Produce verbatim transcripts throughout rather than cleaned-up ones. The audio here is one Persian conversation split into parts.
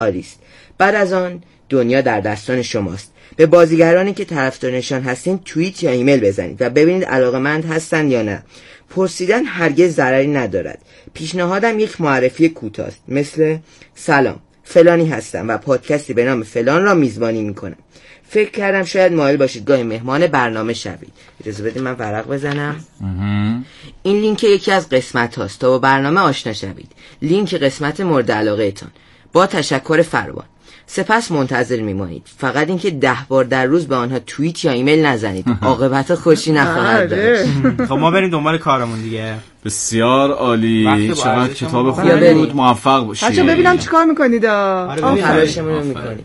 عالیست. بعد از آن دنیا در دستان شماست. به بازیگرانی که طرفدارشان هستین توییت یا ایمیل بزنید و ببینید علاقه‌مند هستن یا نه. پرسیدن هرگز ضرری ندارد. پیشنهادم یک معرفی کوتاه است، مثل سلام فلانی هستم و پادکستی به نام فلان را میزبانی میکنم. فکر کردم شاید مایل باشید گاهی مهمان برنامه شوید. اجازه بدید من ورق بزنم. این لینک یکی از قسمت هاست تا با برنامه آشنا شوید. لینک قسمت مورد علاقه تان. با تشکر فروان. سپس منتظر میمانید. فقط اینکه ده بار در روز به آنها توییت یا ایمیل نزنید. عاقبت خوشی نخواهد داشت. خب ما بریم دنبال کارمون دیگه. بسیار عالی. چقدر کتاب خوبی بود. موفق باشید. بچه‌ها ببینم چیکار می‌کنید. آره تلاشمون رو می‌کنیم.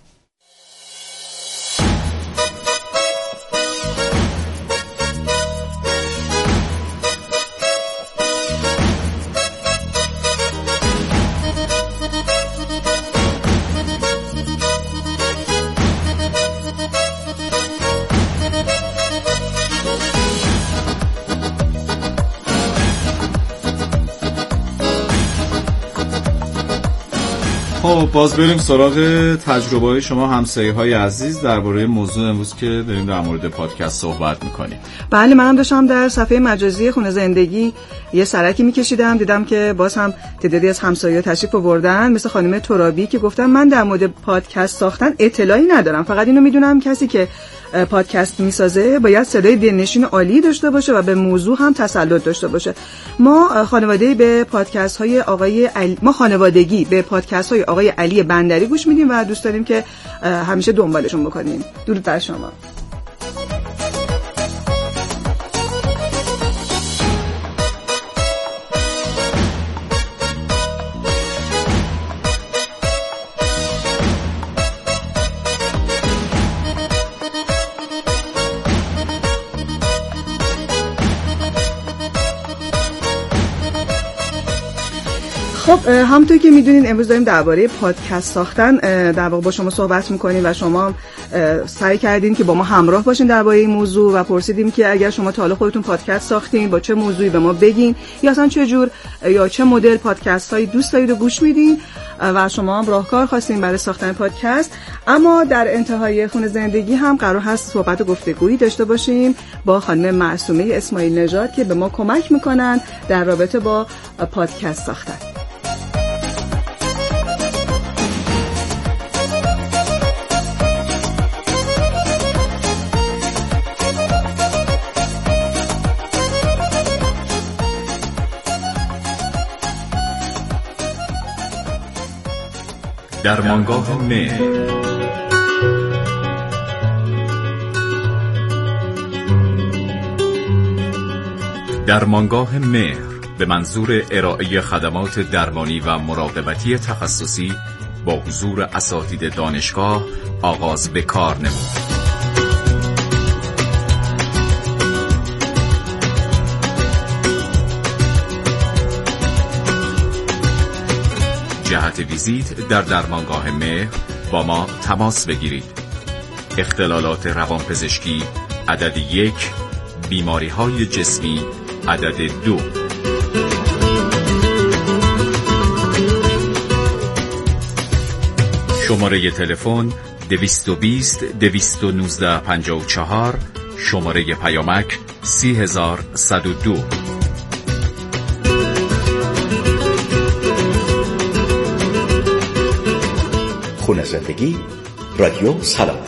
خب باز بریم سراغ تجربه های شما همسایه های عزیز درباره موضوع امروز که داریم در مورد پادکست صحبت میکنیم. بله منم داشتم در صفحه مجازی خونه زندگی یه سرکی میکشیدم، دیدم که باز هم تعدادی از همسایه‌ها تشریف آوردن، مثل خانم ترابی که گفتن من در مورد پادکست ساختن اطلاعی ندارم، فقط اینو میدونم کسی که پادکست میسازه باید صدای دلنشین عالی داشته باشه و به موضوع هم تسلط داشته باشه. ما خانوادگی به پادکست های آقای علی... ما خانوادگی به پادکست های آقای علی بندری گوش میدیم و دوست داریم که همیشه دنبالشون بکنیم. درود بر شما. خب همونطور که میدونین امروز داریم درباره پادکست ساختن در واقع با شما صحبت میکنیم و شما سعی کردین که با ما همراه باشین درباره این موضوع و پرسیدیم که اگر شما تا حالا خودتون پادکست ساختین با چه موضوعی به ما بگین یا اصلا چه جور یا چه مدل پادکست هایی دوست دارید و گوش میدین و شما هم راهکار خواستین برای ساختن پادکست. اما در انتهای خونه زندگی هم قرار هست صحبت و گفتگویی داشته باشیم با خانم معصومه اسماعیل نژاد که به ما کمک میکنن در رابطه با پادکست ساختن. درمانگاه مهر درمانگاه مهر به منظور ارائه خدمات درمانی و مراقبتی تخصصی با حضور اساتید دانشگاه آغاز به کار نمود. جهت ویزیت در درمانگاه مهر با ما تماس بگیرید. اختلالات روانپزشکی عدد یک، بیماری های جسمی عدد دو. شماره تلفن دویست و بیست دویست و نوزده پنجاه و چهار، شماره پیامک سی هزار صد و دو. خونه زندگی، رادیو سلامت.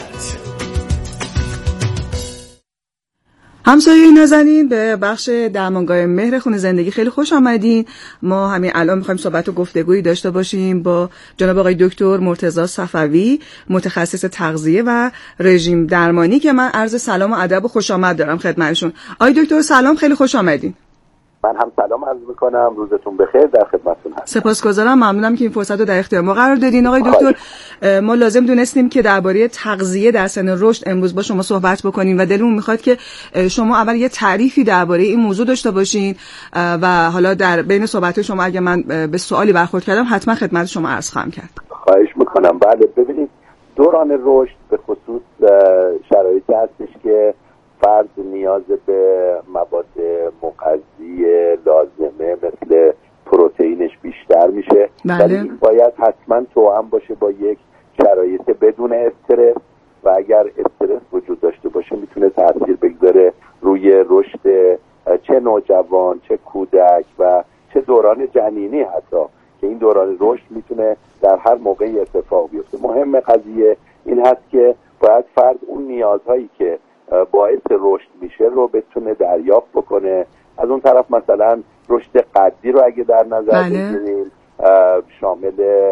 همسایه نازنین به بخش درمانگاه مهر خونه زندگی خیلی خوش آمدین. ما همین الان می‌خوایم صحبت و گفتگویی داشته باشیم با جناب آقای دکتر مرتضی صفوی، متخصص تغذیه و رژیم درمانی که من عرض سلام و ادب و خوش آمد دارم خدمتشون. آقای دکتر سلام، خیلی خوش آمدین. من هم سلام عرض میکنم، روزتون بخیر، در خدمتتون هستم. سپاسگزارم، ممنونم که این فرصت رو در اختیار ما قرار دادین. آقای دکتر ما لازم دونستیم که درباره تغذیه در سن رشد امروز با شما صحبت بکنیم و دلمون میخواد که شما اول یه تعریفی درباره این موضوع داشته باشین و حالا در بین صحبت شما اگه من به سوالی برخورد کردم حتما خدمت شما عرض خواهم کرد. خواهش میکنم. بله ببینید، دوران رشد به خصوص شرایطی هستش که فرد نیاز به مواد مغذی لازمه مثل پروتئینش بیشتر بیشتر میشه. بله. ولی این باید حتما توأم باشه با یک شرایط بدون استرس و اگر استرس وجود داشته باشه میتونه تاثیر بگذاره روی رشد چه نوجوان، چه کودک و چه دوران جنینی حتی، که این دوران رشد میتونه در هر موقعی اتفاق بیفته. مهم قضیه این هست که باید فرد اون نیازهایی که باعث رشد میشه رو بتونه دریافت بکنه. از اون طرف مثلا رشد قدی رو اگه در نظر بگیریم شامل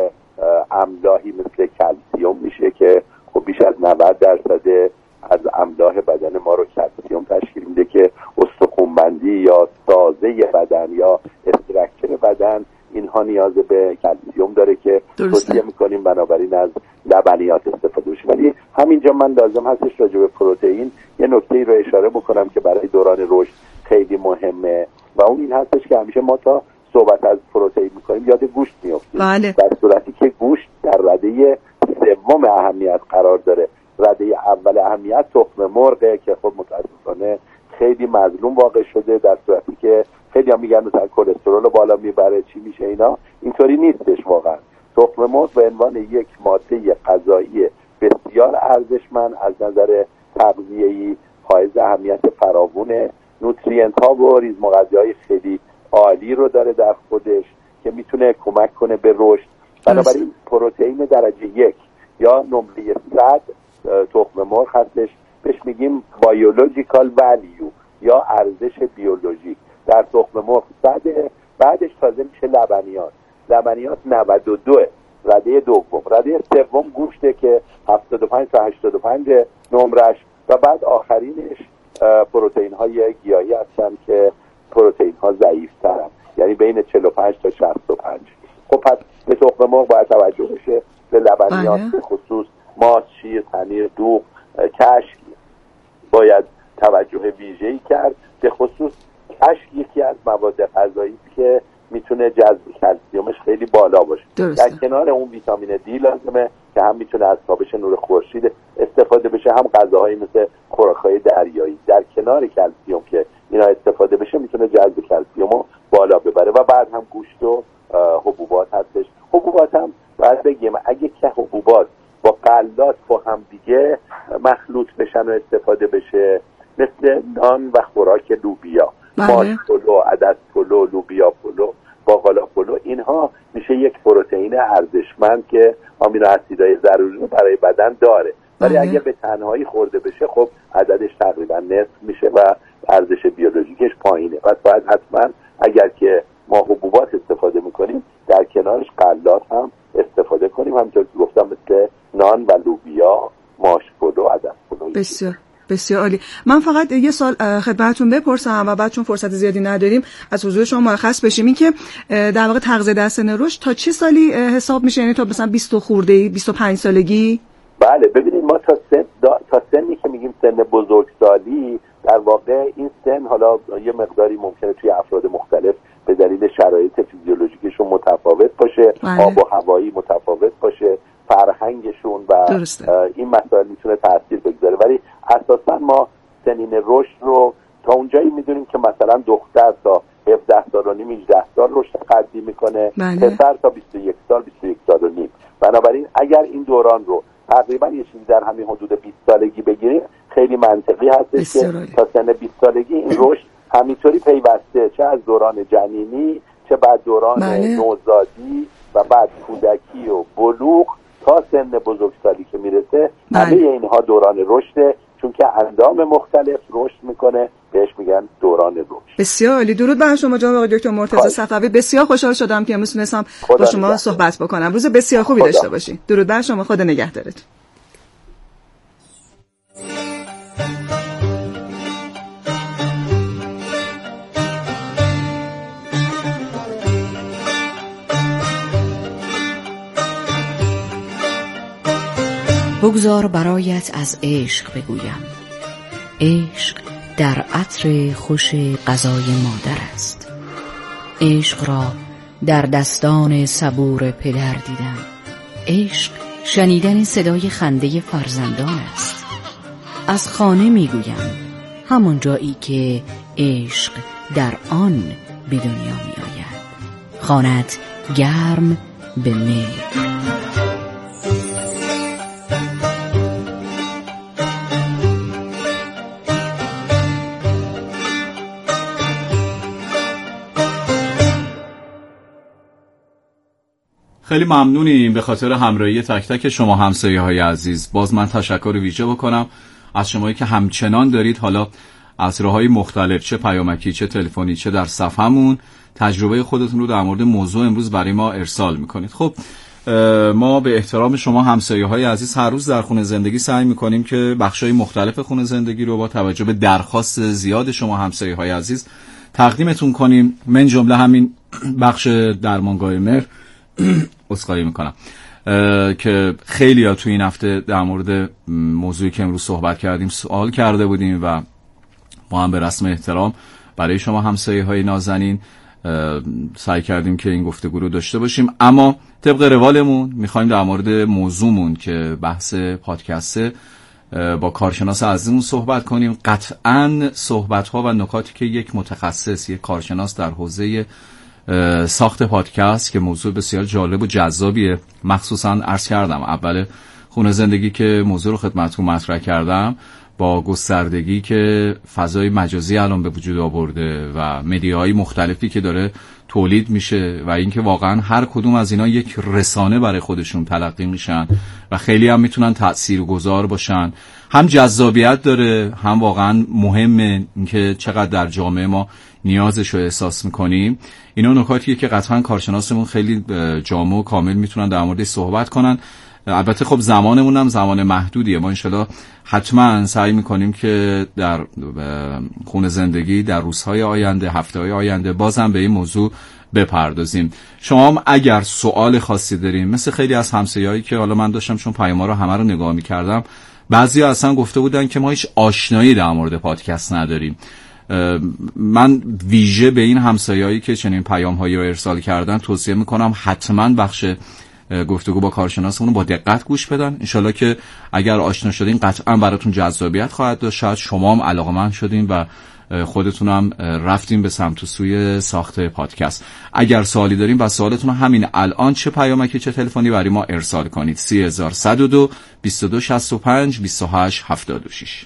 املاحی مثل کلسیوم میشه که خب بیش از نود درصد از املاح بدن ما رو کلسیوم تشکیل میده که استخوان‌بندی یا سازه بدن یا استراکچر بدن اینها نیاز به کلسیوم داره که توصیه میکنیم بنابراین از لبنیات استفاده بشه. ولی همینجا من لازم هستش راجع به پروتئین یه نکته‌ای رو اشاره بکنم که برای دوران رشد خیلی مهمه و اون این هستش که همیشه ما تا صحبت از پروتئین میکنیم یاد گوشت میافتیم. بله. در صورتی که گوشت در رده سوم اهمیت قرار داره. رده اول اهمیت تخم مرغه که خب متاسفانه خیلی مظلوم واقع شده، در صورتی که خیلی هم میگن مثلا کلسترول بالا میبره چی میشه اینا، اینطوری نیستش واقعا. تخم مرغ به عنوان یک ماده غذایی بسیار ارزشمند از نظر تغذیه‌ای حائز اهمیت فراوونه، نوترینت ها و ریزمغذی‌های خیلی عالی رو داره در خودش که میتونه کمک کنه به رشد. بنابراین پروتئین درجه یک یا نمره صد تخم مرغ هستش، بهش میگیم بیولوژیکال ولیو یا ارزش بیولوژیک. در تخم مرغ صده، بعدش تازه میشه لبنیات. لبنیات نود و دو رده دوم، رده سوم گوشته که هفتاد و پنج تا هشتاد و پنج نمرش و بعد آخرینش پروتئین های گیاهی هستن که پروتئین ها ضعیف ترن، یعنی بین چهل و پنج تا شصت و پنج. خب پس به تخم مرغ باید توجه بشه، به لبنیات به خصوص ماست، شیر، پنیر، دوغ، کشک باید توجه ویژه‌ای کرد. به خصوص کشک یکی از مواد غذایی که میتونه جذب کلسیومش خیلی بالا باشه. درسته. در کنار اون ویتامین دی لازمه که هم میتونه از تابش نور خورشید استفاده بشه، هم غذاهایی مثل خوراک‌های دریایی در کنار کلسیوم که اینا استفاده بشه میتونه جذب کلسیومو بالا ببره. و بعد هم گوشت و حبوبات هستش. حبوبات هم باید بگیم اگه که حبوبات با غلات با هم دیگه مخلوط بشن و استفاده بشه، مثل نان و خوراک لوبیا، ماش پلو، عدس پلو، لوبیا پلو، باقالا پلو، اینها میشه یک پروتئین ارزشمند که آمینو اسیدهای ضروری رو برای بدن داره. ولی اگه به تنهایی خورده بشه خب عددش تقریبا نصف میشه و ارزش بیولوژیکش پایینه. پس باید حتما اگر که ما حبوبات استفاده میکنیم در کنارش غلات هم استفاده کنیم، همونطور که گفتم مثل نان و لوبیا، ماش پلو، عدس پلو. بسیار بسیار عالی. من فقط یه سال خدمتتون بپرسم و بعد چون فرصت زیادی نداریم از حضور شما مرخص بشیم، این که در واقع تغذیه در سن رشد تا چه سالی حساب میشه؟ یعنی تا مثلا بیست خورده بیست و پنج سالگی؟ بله ببینید ما تا سن تا سنی که میگیم سن بزرگسالی، در واقع این سن حالا یه مقداری ممکنه توی افراد مختلف به دلیل شرایط فیزیولوژیکشون متفاوت باشه، بله. آب و هوایی متفاوت باشه، فرهنگشون و این مسائل میتونه تاثیر بگذاره. ولی اساسا ما سنین رشد رو تا اونجایی میدونیم که مثلا دختر تا هفده سال و نیم هجده سال رشد قدی میکنه، پسر تا بیست و یک سال بیست و یک سال و نیم. بنابراین اگر این دوران رو تقریبا یه چیزی در همین حدود بیست سالگی بگیریم خیلی منطقی هستش که تا سن بیست سالگی این رشد همینطوری پیوسته، چه از دوران جنینی، چه بعد دوران بله. نوزادی و بعد کودکی و بلوغ تا سن بزرگسالی که میرسه، بله. همه اینها دوران رشده، چون که اندام مختلف رشد میکنه، بهش میگن دوران رشد. بسیار عالی. درود بر شما جناب آقای دکتر مرتضی صفوی. بسیار خوشحال شدم که امروز تونستم با شما نگه. صحبت بکنم. روز بسیار خوبی خدا. داشته باشین. درود بر شما. خدا نگهدارتون. بگذار برایت از عشق بگویم. عشق در عطر خوش غذای مادر است. عشق را در دستان صبور پدر دیدم. عشق شنیدن صدای خنده فرزندان است. از خانه میگویم، همون جایی که عشق در آن به دنیا می آید. خانت گرم به مهر. خیلی ممنونیم به خاطر همراهی تک تک شما همسایه‌های عزیز. باز من تشکر ویژه بکنم از شمایی که همچنان دارید حالا از راه‌های مختلف، چه پیامکی، چه تلفنی، چه در صفحمون، تجربه خودتون رو در مورد موضوع امروز برای ما ارسال میکنید. خب ما به احترام شما همسایه‌های عزیز هر روز در خونه زندگی سعی میکنیم که بخشای مختلف خونه زندگی رو با توجه به درخواست زیاد شما همسایه‌های عزیز تقدیمتون کنیم، من جمله همین بخش درمانگاه مهر. عذرخواهی میکنم که خیلی ها تو این هفته در مورد موضوعی که امروز صحبت کردیم سوال کرده بودیم و ما هم به رسم احترام برای شما همسایه های نازنین سعی کردیم که این گفتگو رو داشته باشیم. اما طبق روالمون میخوایم در مورد موضوعمون که بحث پادکسته با کارشناس عزیزمون صحبت کنیم. قطعاً صحبت ها و نکاتی که یک متخصص، یک کارشناس در حوزه ساخت پادکست که موضوع بسیار جالب و جذابیه، مخصوصا عرض کردم اول خونه زندگی که موضوع رو خدمتتون مطرح کردم، با گستردگی که فضای مجازی الان به وجود آورده و مدیاهای مختلفی که داره تولید میشه و اینکه واقعا هر کدوم از اینا یک رسانه برای خودشون تلقی میشن و خیلی هم میتونن تاثیرگذار باشن، هم جذابیت داره، هم واقعا مهمه اینکه چقدر در جامعه ما نیازش رو احساس میکنیم. اینا نکاتیه که قطعا کارشناسمون خیلی جامع و کامل میتونن در موردش صحبت کنن. البته خب زمانمون هم زمان محدودیه، ما انشالله حتما سعی میکنیم که در خونه زندگی در روزهای آینده، هفته‌های آینده بازم به این موضوع بپردازیم. شما هم اگر سوال خاصی دارین، مثل خیلی از همسایه‌هایی که حالا من داشتم چون پیام‌ها رو همه رو نگاه میکردم، بعضی اصلا گفته بودن که ما هیچ آشنایی در مورد پادکست نداریم. من ویژه به این همسایه‌هایی که چنین پیام‌هایی رو ارسال کردن توصیه میکنم حتما بخش گفتگو با کارشناسمون رو با دقت گوش بدن. انشالله که اگر آشنا شدین قطعا براتون جذابیت خواهد داشت، شاید شما هم علاقه‌مند شدین و خودتونم رفتین به سمت و سوی ساخت پادکست. اگر سوالی دارین و سوالتون همین الان چه پیامکی چه تلفنی برای ما ارسال کنید. سه هزار و صد و دو بیست و دو شصت و پنج بیست و هشت هفتاد و شش.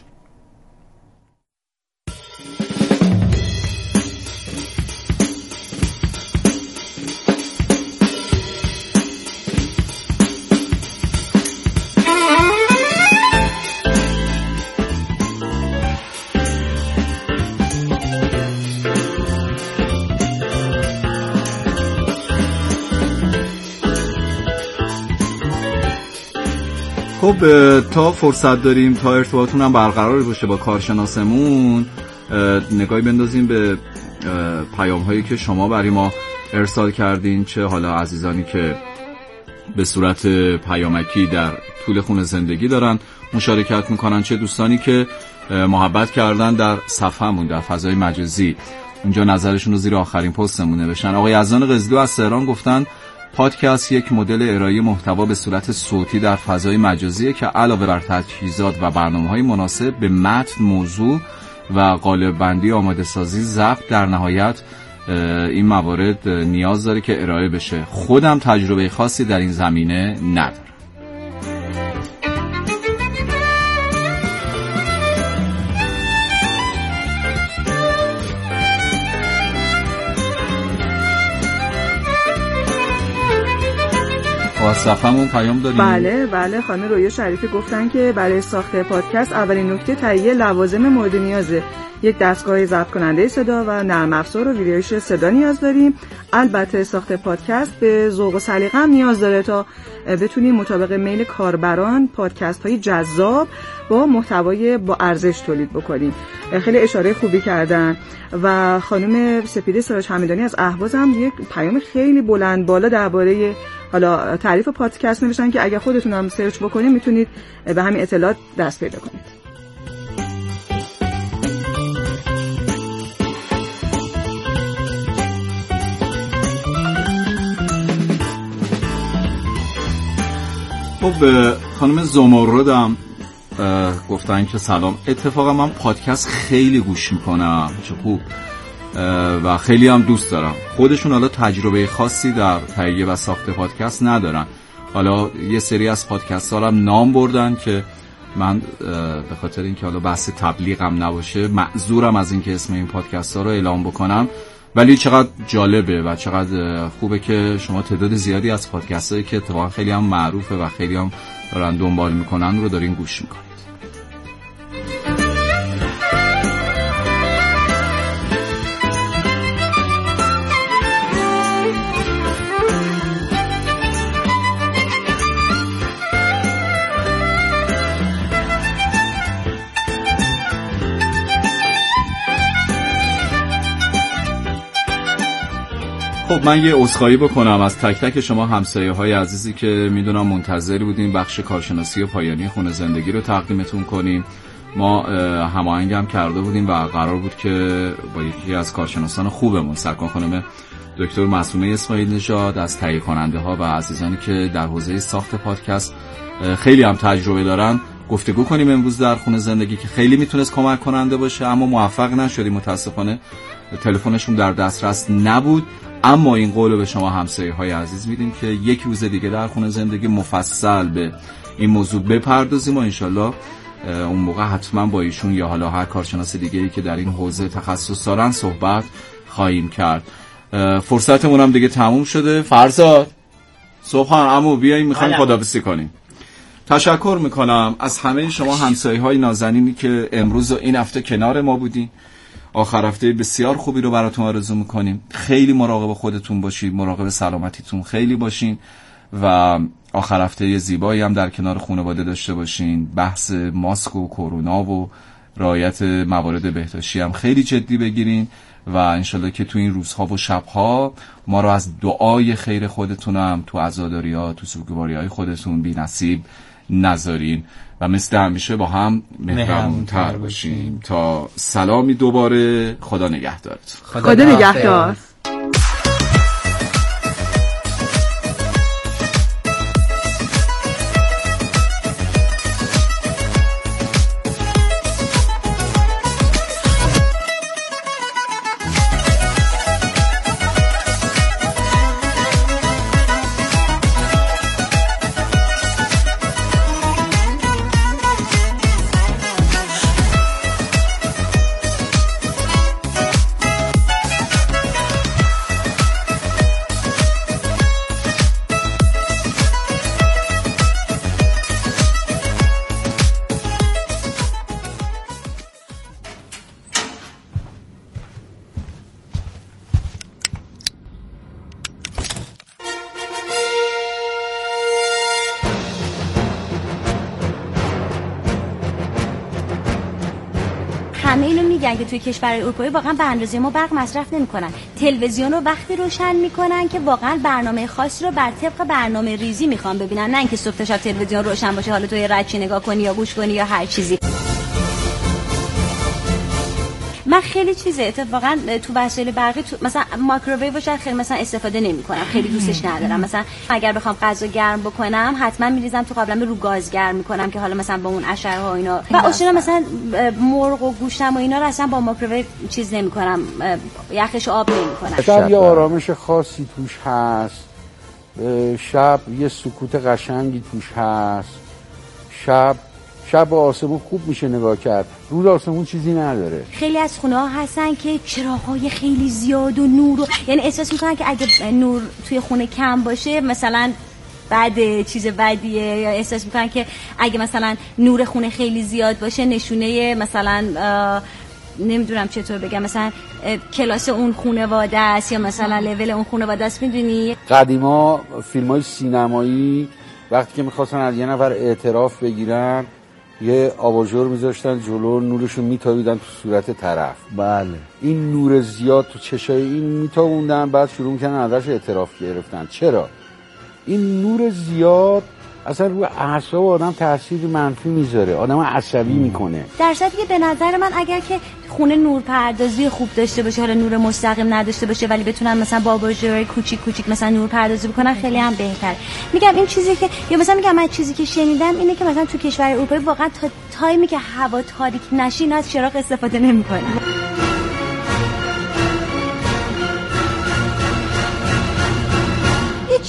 خب تا فرصت داریم، تا ارتباطتون هم برقرار باشه با کارشناسمون، نگاهی بندازیم به پیام هایی که شما برای ما ارسال کردین، چه حالا عزیزانی که به صورت پیامکی در طول خونه زندگی دارن مشارکت میکنن، چه دوستانی که محبت کردن در صفحمون در فضای مجازی، اونجا نظرشون رو زیر آخرین پستمون نوشتن. آقای یزدان قزلو از تهران گفتن پادکست یک مدل ارائه محتوا به صورت صوتی در فضای مجازیه که علاوه بر تجهیزات و برنامه‌های مناسب به متن، موضوع و قالب بندی آماده سازی، ضبط، در نهایت این موارد نیاز داره که ارائه بشه. خودم تجربه خاصی در این زمینه ندارم. صفحمون پیام داریم. بله بله خانم رویا شریفی گفتن که برای ساخت پادکست اولین نکته تهیه لوازم مورد نیازه. یک دستگاه ضبط کننده صدا و نرم افزار و ویدیویش صدا نیاز داریم. البته ساخت پادکست به ذوق و سلیقه هم نیاز داره تا بتونیم مطابق میل کاربران پادکست های جذاب با محتوای با ارزش تولید بکنیم. خیلی اشاره خوبی کردن. و خانم سپیده سراج حمیدانی از اهواز هم یک پیام خیلی بلند بالا درباره حالا تعریف پادکست نوشتن که اگر خودتون هم سرچ بکنید میتونید به همین اطلاعات دست پیدا کنید. خب خانم زمردم گفتن که سلام، اتفاقا من پادکست خیلی گوش میکنم، چه خوب. و خیلی هم دوست دارم. خودشون حالا تجربه خاصی در تهیه و ساخت پادکست ندارن. حالا یه سری از پادکست ها هم نام بردن که من به خاطر اینکه حالا بحث تبلیغم نباشه معذورم از اینکه اسم این پادکست ها رو اعلام بکنم، ولی چقدر جالبه و چقدر خوبه که شما تعداد زیادی از پادکست هایی که اتفاقا خیلی هم معروفه و خیلی هم دارن دنبال میکنن رو دارین گوش میکنید. خب من یه عذرخواهی بکنم از تک تک شما همسایه های عزیزی که میدونم منتظر بودیم بخش کارشناسی و پایانی خونه زندگی رو تقدیمتون کنیم. ما هماهنگ هم کرده بودیم و قرار بود که با یکی از کارشناسان خوبمون سرکار خانم دکتر معصومه اسماعیل نژاد از تهیه کننده ها و عزیزانی که در حوزه ساخت پادکست خیلی هم تجربه دارن گفتگو کنیم امروز در خونه زندگی که خیلی میتونست کمک کننده باشه، اما موفق نشدیم، متاسفانه تلفنشون در دسترس نبود. اما این قولو به شما همسایه های عزیز میدیم که یک روز دیگه در خونه زندگی مفصل به این موضوع بپردازیم و انشالله اون موقع حتما با ایشون یا حالا هر کارشناس دیگه‌ای که در این حوزه تخصص دارن صحبت خواهیم کرد. فرصتمون هم دیگه تموم شده. فرزاد صبحان عمو بیاییم میخوایم خداحافظی کنیم. تشکر میکنم از همه شما همسایه های نازنینی که امروز و این هفته کنار ما بودین. آخر هفته بسیار خوبی رو براتون آرزو میکنیم. خیلی مراقب خودتون باشید، مراقب سلامتیتون خیلی باشین و آخر هفته زیبایی هم در کنار خانواده داشته باشین. بحث ماسک و کرونا و رعایت موارد بهداشتی هم خیلی جدی بگیرین و انشالله که تو این روزها و شبها ما رو از دعای خیر خودتونم تو عزاداری ها تو سوگواری های خودتون بی نصیب نذارین و مثل همیشه با هم مهربون‌تر باشیم. تا سلامی دوباره، خدا نگهدارت. خدا, خدا نگهدار. همه اینو میگن که توی کشورهای اروپایی واقعا به اندازه ما برق مصرف نمیکنن. تلویزیون رو وقتی روشن میکنن که واقعا برنامه خاصی رو بر طبق برنامه ریزی میخوان ببینن، نه اینکه صبح تا شب تلویزیون روشن باشه حالا توی رچی نگاه کنی یا گوش کنی یا هر چیزی. من خیلی چیزه اتفاقا تو وسایل برقی تو مثلا مایکروویو باشه خیلی مثلا استفاده نمی‌کنم، خیلی دوستش ندارم. مثلا اگر بخوام غذا گرم بکنم حتما میریزم تو قابلمه رو گاز گرم می‌کنم که حالا مثلا با اون اشعه ها اینا و اصلا مثلا مرغ و گوشتم و اینا رو اصلا با مایکروویو چیز نمی‌کنم، یخش آب نمی‌کنم. شب یه آرامش خاصی توش هست، شب یه سکوت قشنگی توش هست، شب شب آسمون خوب میشه نگاه کرد، روز آسمون چیزی نداره. خیلی از خونه ها هستن که چراغ‌های خیلی زیاد و نور و... یعنی احساس میکنن که اگه نور توی خونه کم باشه مثلا بده، چیز بدیه، یا احساس میکنن که اگه مثلا نور خونه خیلی زیاد باشه نشونه مثلا نمیدونم چطور بگم مثلا کلاس اون خانواده است یا مثلا لول اون خانواده است. میدونی قدیما فیلم‌های سینمایی وقتی که می‌خواستن از یه نفر اعتراف بگیرن یه آباژور میذاشتن جلو، نورشو میتابیدن تو صورت طرف. بله این نور زیاد تو چشای این میتابوندن، بعد شروع میکنن ازش اعتراف گرفتن. چرا؟ این نور زیاد اصلا روی اعصاب آدم تاثیر منفی میذاره، آدم عصبی میکنه. در صورتی که به نظر من اگر که خونه نور پردازی خوب داشته باشه، حالا نور مستقیم نداشته باشه ولی بتونن مثلا با آباژور کوچیک کوچیک مثلا نور پردازی بکنن خیلی هم بهتر. میگم این چیزی که یا مثلا میگم من چیزی که شنیدم اینه که مثلا تو کشور اروپایی واقعا تا تایمی که هوا تاریک نشه از چراغ استفاده نمیکنن.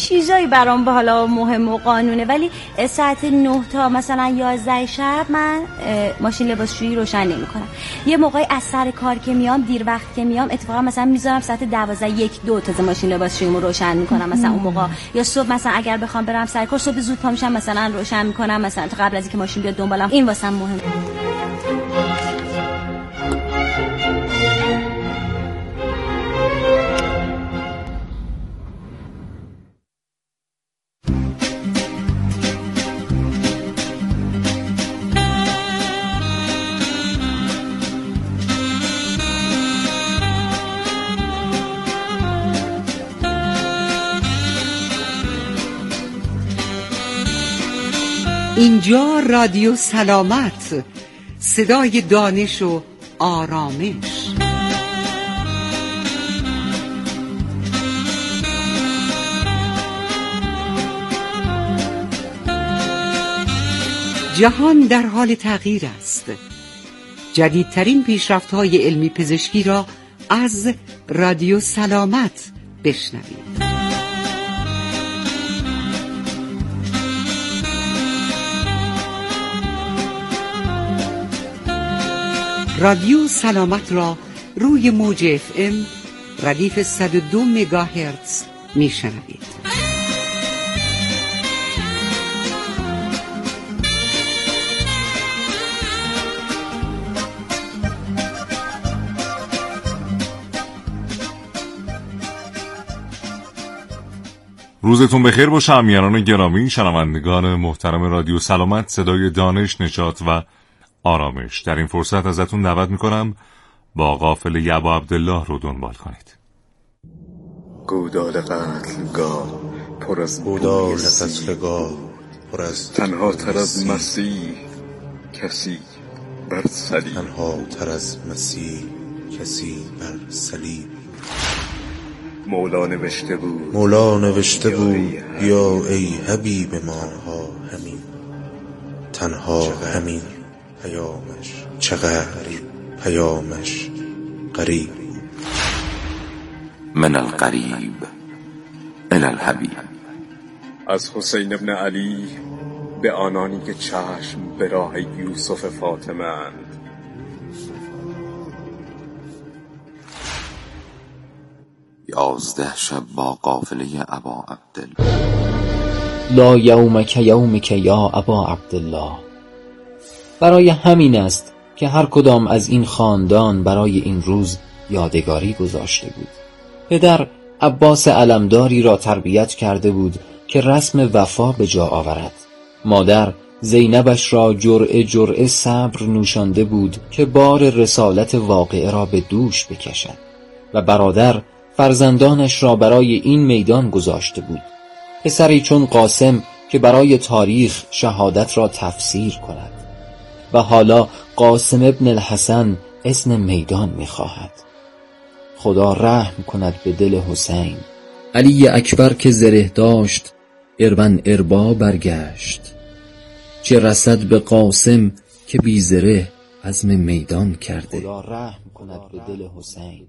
چیزایی برام به حالا مهم و قانونه، ولی ساعت نه تا مثلا یازده شب من ماشین لباسشویی روشن نمی‌کنم. یه موقعی از سر کار که میام، دیر وقت که میام، اتفاقا مثلا میذارم ساعت دوازده یک دو تا ماشین لباسشوییمو روشن می‌کنم مثلا اون موقع. یا صبح مثلا اگر بخوام برم سر کار صبح زود پا میشم مثلا روشن می‌کنم مثلا تا قبل از اینکه ماشین بیاد دنبالم. این واسم مهمه. اینجا رادیو سلامت، صدای دانش و آرامش. جهان در حال تغییر است. جدیدترین پیشرفت‌های علمی پزشکی را از رادیو سلامت بشنوید. رادیو سلامت را روی موج اف ام ردیف صد و دو مگاهرتز میشنوید. روزتون بخیر باشه امیران گرامی، شنوندگان محترم رادیو سلامت، صدای دانش، نجات و آرامش. در این فرصت ازتون دعوت میکنم با قافله ابا عبدالله رو دنبال کنید. گودال قتلگاه پر از گودال قتلگاه پر از تنها تر از مسیح کسی بر صلیب، تنها تر از مسیح کسی بر صلیب. مولا نوشته بود مولا نوشته بود یا ای حبیب ما همین، تنها همین پیامش چقدر پیامش قریب. من القریب الی الحبیب. از حسین ابن علی به آنانی که چشم به راه یوسف فاطمه اند. یازده شب با قافله ابا عبدالله. لا یومک یومک یا ابا عبدالله. برای همین است که هر کدام از این خاندان برای این روز یادگاری گذاشته بود. پدر عباس علمداری را تربیت کرده بود که رسم وفا به جا آورد. مادر زینبش را جرعه جرعه صبر نوشانده بود که بار رسالت واقعه را به دوش بکشد و برادر فرزندانش را برای این میدان گذاشته بود. پسری چون قاسم که برای تاریخ شهادت را تفسیر کند و حالا قاسم ابن الحسن اذن میدان می‌خواهد. خدا رحم کند به دل حسین. علی اکبر که زره داشت اربن اربا برگشت، چه رسد به قاسم که بی زره عزم میدان کرده. خدا رحم کند به دل حسین.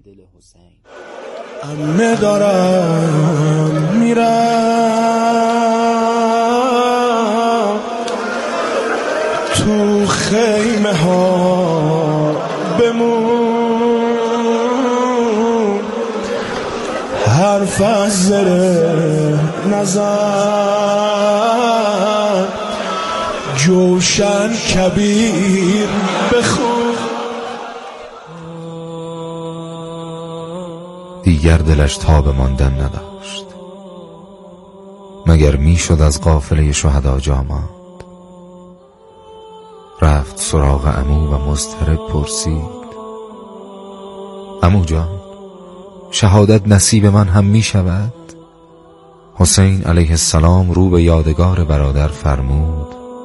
امه دارم میرم تو خیمه ها بمون، حرف از زره نزن، جوشن کبیر بخون. دیگر دلش تاب ماندن نداشت، مگر میشد از قافله شهدا جا ماند. رفت سراغ عمو و مضطرب پرسید: عمو جان، شهادت نصیب من هم می شود؟ حسین علیه السلام رو به یادگار برادر فرمود: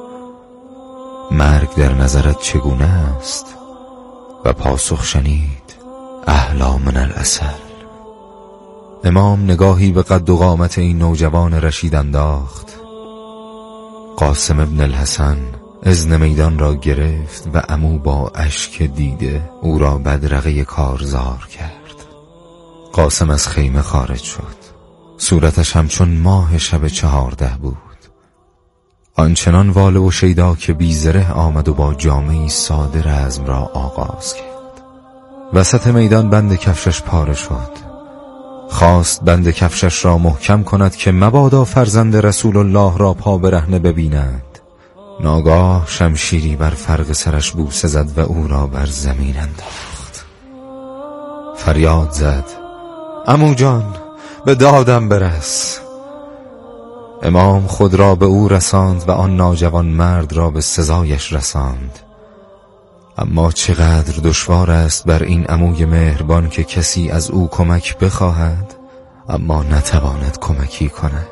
مرگ در نظرت چگونه است؟ و پاسخ شنید: احلا من العسل. امام نگاهی به قد و قامت این نوجوان رشید انداخت. قاسم ابن الحسن اذن میدان را گرفت و عمو با اشک دیده او را بدرقه کارزار کرد. قاسم از خیمه خارج شد. صورتش همچون ماه شب چهارده بود. آنچنان واله و شیدا که بیزره آمد و با جامه‌ای ساده رزم را آغاز کرد. وسط میدان بند کفشش پاره شد. خواست بند کفشش را محکم کند که مبادا فرزند رسول الله را پا برهنه ببیند. ناگاه شمشیری بر فرق سرش بوسه زد و او را بر زمین انداخت. فریاد زد: عمو جان، به دادم برس. امام خود را به او رساند و آن ناجوان مرد را به سزایش رساند. اما چقدر دشوار است بر این عموی مهربان که کسی از او کمک بخواهد اما نتواند کمکی کند.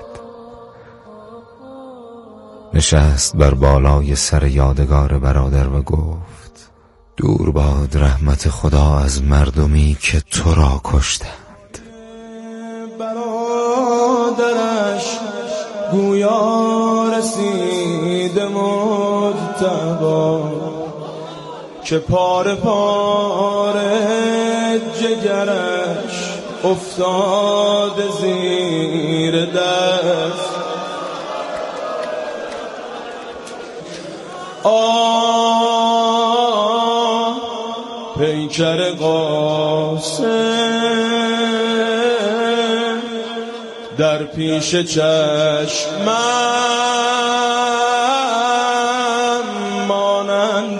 نشست بر بالای سر یادگار برادر و گفت: دور باد رحمت خدا از مردمی که تو را کشتند. برادرش گویا رسید مجتبی که پاره پاره جگرش افتاد زیر دست. آه پیکر قاسم در پیش چشمم مانند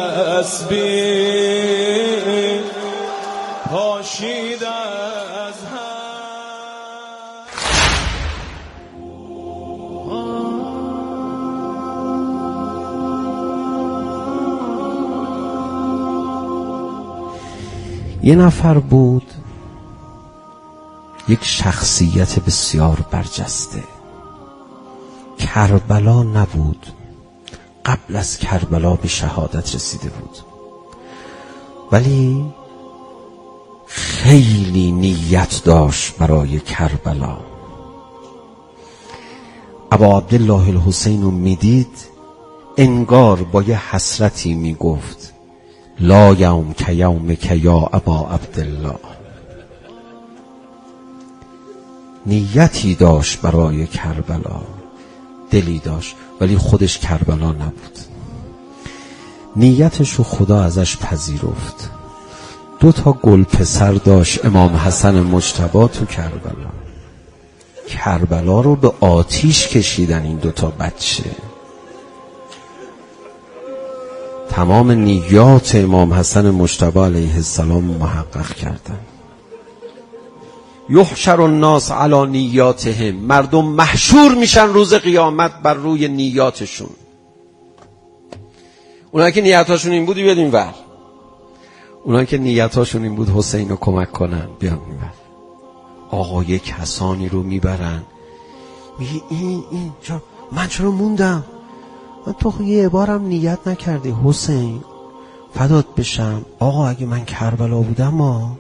تسبیح پاشید از یه نفر بود، یک شخصیت بسیار برجسته. کربلا نبود، قبل از کربلا به شهادت رسیده بود، ولی خیلی نیت داشت برای کربلا. ابا عبدالله الحسین رو میدید انگار با یه حسرتی میگفت: لا یوم که یوم که یا ابا عبدالله. نیتی داشت برای کربلا، دلی داشت، ولی خودش کربلا نبود. نیتشو خدا ازش پذیرفت. دو تا گل پسر داشت امام حسن مجتبی تو کربلا. کربلا رو به آتیش کشیدن این دو تا بچه. تمام نیات امام حسن مجتبی علیه السلام محقق کردن. یحشر الناس علی نیاتهم، مردم محشور میشن روز قیامت بر روی نیاتشون. اونایی که نیتاشون این بود بیاد اینور، اونایی که نیتاشون این بود حسین رو کمک کنن بیان اینور. آقا یک کسانی رو میبرن، میگه این این چرا من چرا موندم؟ من تو یه بارم نیت نکردی حسین، فدات بشم. آقا اگه من کربلا بودم ما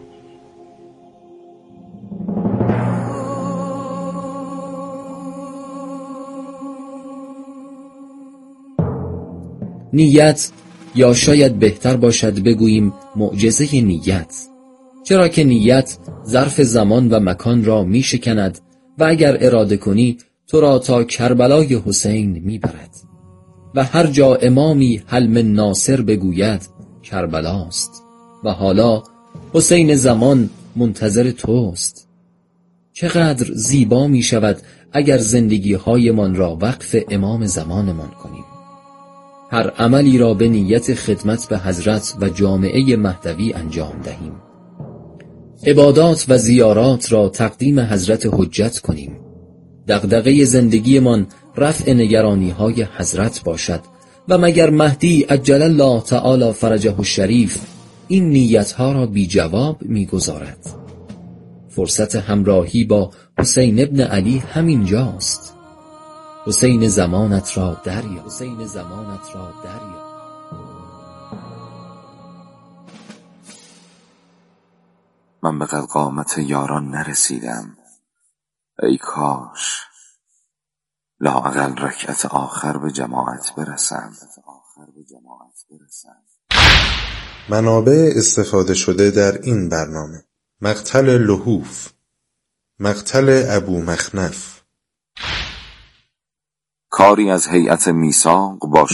نیت، یا شاید بهتر باشد بگوییم معجزه نیت، چرا که نیت ظرف زمان و مکان را می شکند و اگر اراده کنی تو را تا کربلای حسین می برد و هر جا امامی حل من ناصر بگوید کربلاست و حالا حسین زمان منتظر توست. چقدر زیبا می شود اگر زندگی هایمان را وقف امام زمانمان کنیم. هر عملی را به نیت خدمت به حضرت و جامعه مهدوی انجام دهیم. عبادات و زیارات را تقدیم حضرت حجت کنیم. دغدغه زندگیمان رفع نگرانی های حضرت باشد و مگر مهدی عجل الله تعالی فرجه الشریف این نیتها را بی جواب می گذارد؟ فرصت همراهی با حسین ابن علی همین جاست. حسین زمانت را دریا، حسین زمانت را دریا. من به قامت یاران نرسیدم، ای کاش لااقل رکعت آخر به جماعت برسم. منابع استفاده شده در این برنامه: مقتل لحوف، مقتل ابو مخنف. کاری از هیئت میثاق با